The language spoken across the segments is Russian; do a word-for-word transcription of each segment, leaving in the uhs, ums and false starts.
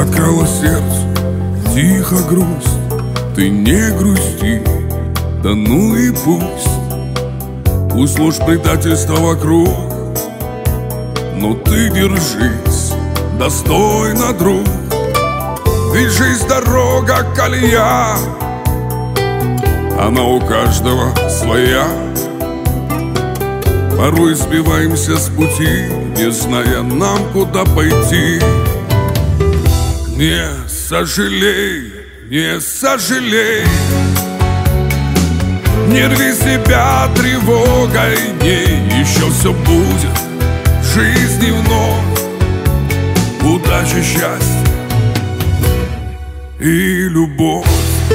Соткала сердце тихо грусть. Ты не грусти, да ну и пусть. Пусть ложь предательства вокруг, но ты держись достойно, друг. Ведь жизнь дорога, колея, она у каждого своя. Порой сбиваемся с пути, не зная нам, куда пойти. Не сожалей, не сожалей, не рви себя тревогой дней. Еще все будет в жизни вновь. Удача, счастье и любовь.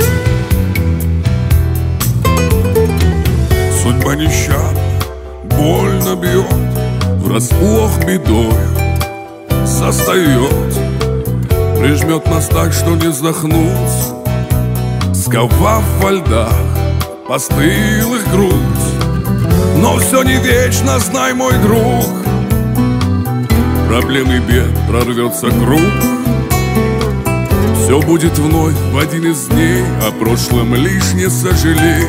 Судьба нещадна, больно бьет, врасплох бедою застает. Прижмет нас так, что не вздохнуть, сковав во льдах постылых грудь. Но все не вечно, знай, мой друг, проблем и бед прорвется круг. Все будет вновь в один из дней, о прошлом лишь не сожалей.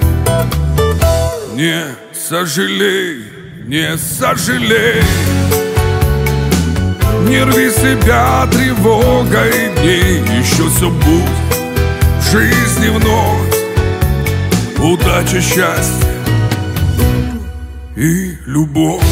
Не сожалей, не сожалей, не рви себя тревогой дней. Еще все будет в жизни вновь. Удача, счастье и любовь.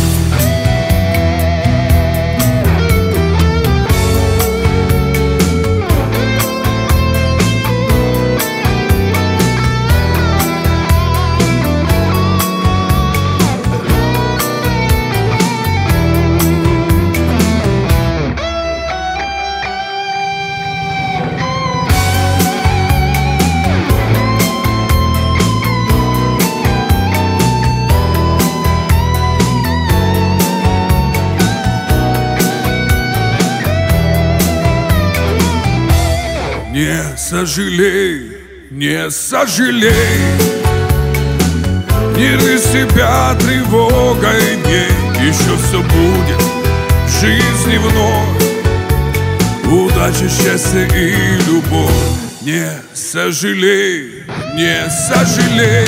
Не сожалей, не сожалей, не рви себя тревогой дней. Еще все будет в жизни вновь. Удача, счастье и любовь. Не сожалей, не сожалей,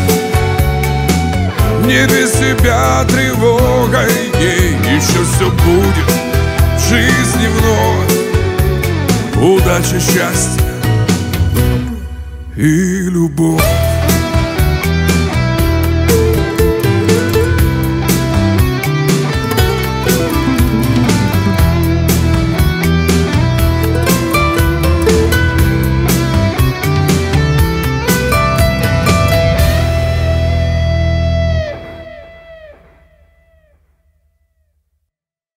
не рви себя тревогой дней. Еще все будет в жизни вновь. Удача, счастье и любовь.